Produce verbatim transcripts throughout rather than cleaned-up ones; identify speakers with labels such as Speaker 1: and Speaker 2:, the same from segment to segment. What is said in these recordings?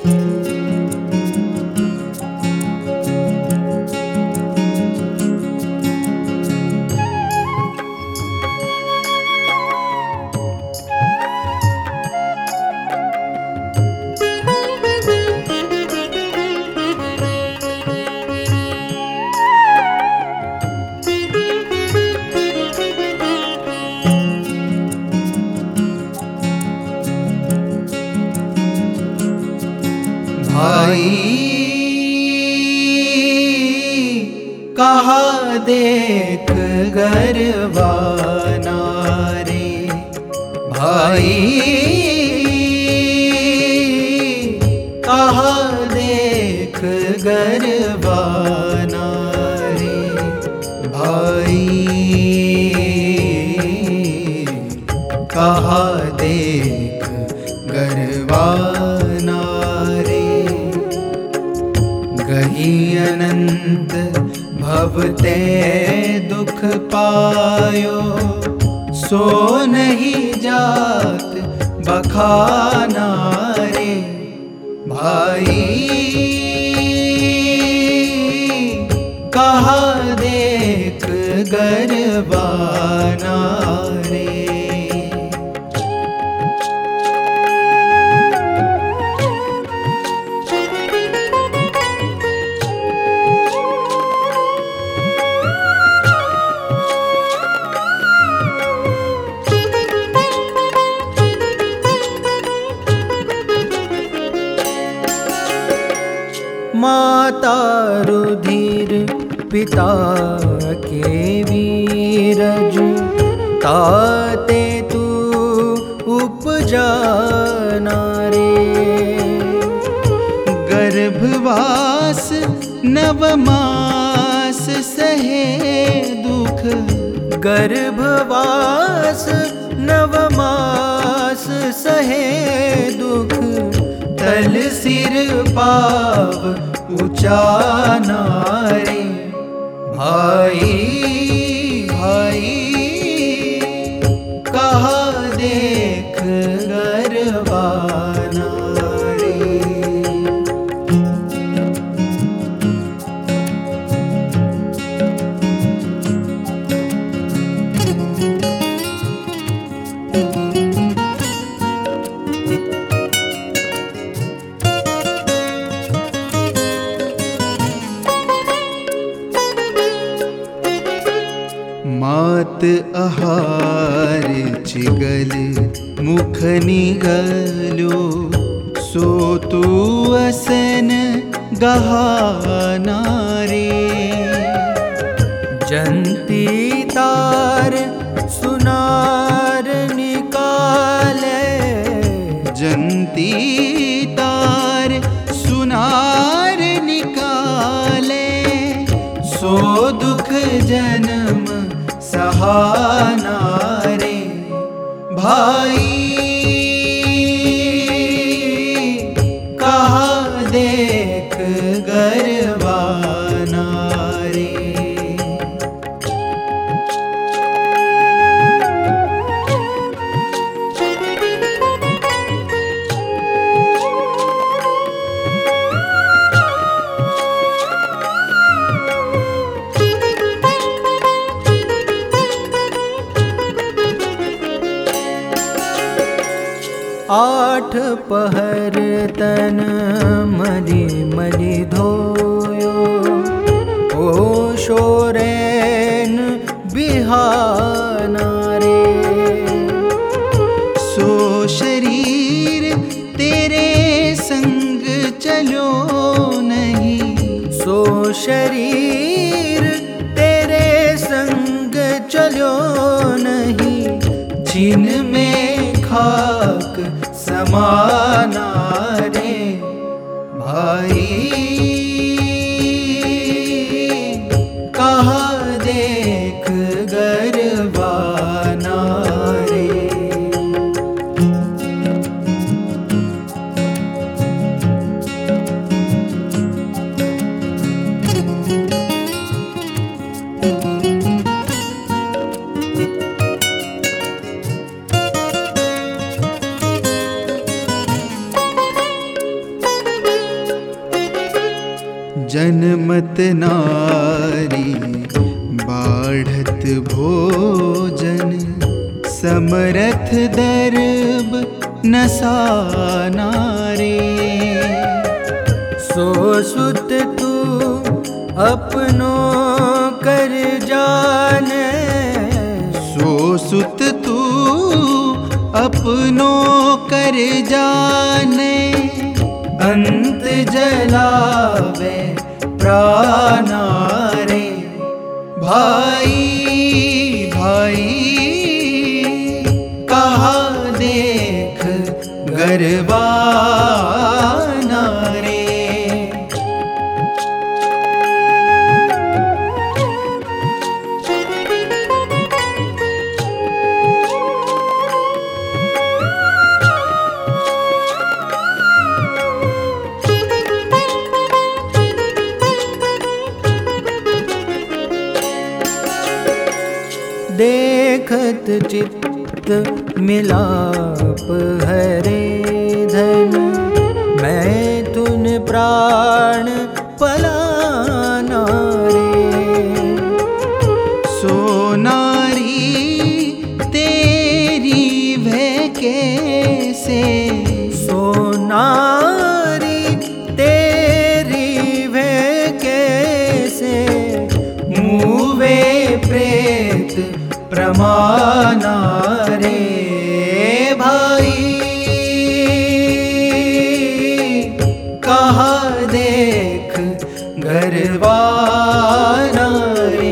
Speaker 1: भाई कहाँ देख गरवाना रे, भाई कहाँ देख गरवाना रे, भाई कहाँ देख गरवाना रे। गही अनंत भवते दुख पायो, सो नहीं जात बखाना रे, भाई कहाँ देख गरवाना रे। माता रुधिर पिता के वीरज, ताते तू उपजाना रे। गर्भवास नवमास सहे दुख, गर्भवास नवमास सहे दुख, तल सिर पाव ऊंचाना रे, भाई भाई कहाँ देख गरवाना रे। मात आहार चिगल मुख निगलो, सो तू असन गहाना रे। जंती तार सुनार निकाले, जंती तार सुनार निकाले, सो दुख जन्म सहाना रे, भाई कहाँ देख गरवाना रे। आठ पहर तन मलि मलि धोयो, ओ शोरैन बिहाना रे। सो शरीर तेरे संग चलो नहीं, सो शरीर तेरे संग चलो नहीं, छिन में खाक समाना रे, भाई कहाँ देख गरवाना रे। जनमत नारी बाढ़त भोजन, समरथ दर्ब नसाना रे।
Speaker 2: सो सुत तू अपनो कर जाने,
Speaker 1: सो सुत तू अपनो कर जाने,
Speaker 2: अंत जलावे प्राणा रे।
Speaker 1: भाई भाई कहा देख गरबाना रे।
Speaker 2: देखत चित्त मिलाप हरे धन, मैं तुन प्राण पलाना रे।
Speaker 1: सो नारी तेरी भय कैसे,
Speaker 2: सो नारी तेरी भय कैसे,
Speaker 1: मुवे प्रेत प्रमाना रे। भाई कहा देख गरबाना रे।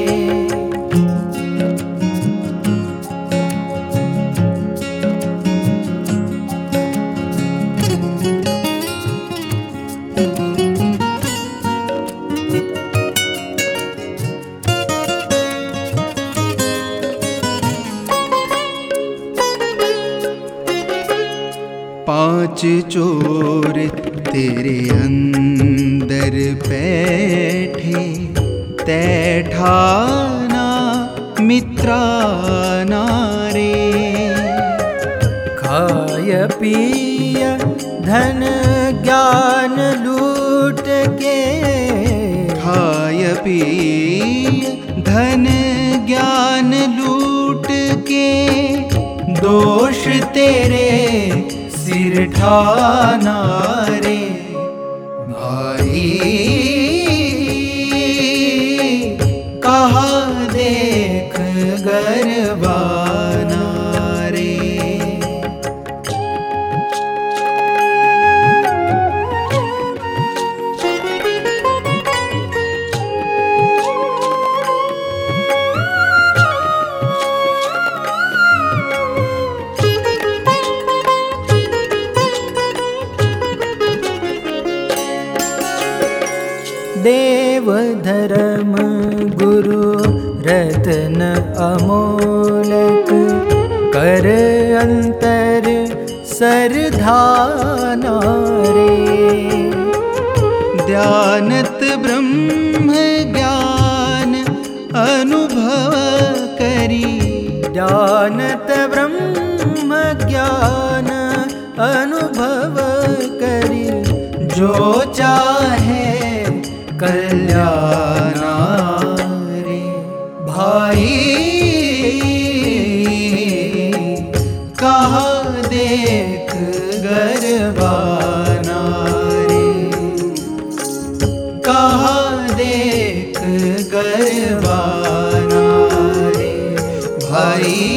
Speaker 1: पांच चोर तेरे अंदर बैठे, तैठाना मित्राना रे।
Speaker 2: खाय पिय धन ज्ञान लूट के,
Speaker 1: खाय पिय धन ज्ञान लूट के, दोष तेरे सिर ठाना रे। भाई कहा देख गरबाना रे।
Speaker 2: देव धर्म गुरु रत्न अमोलक, कर अंतर सरधाना रे।
Speaker 1: ध्यानत ब्रह्म ज्ञान अनुभव करी,
Speaker 2: ध्यानत ब्रह्म ज्ञान अनुभव करी,
Speaker 1: जो चाहे कल्याणा रे। भाई कहा देख गरबाना रे। कहा देख गरबाना रे। भाई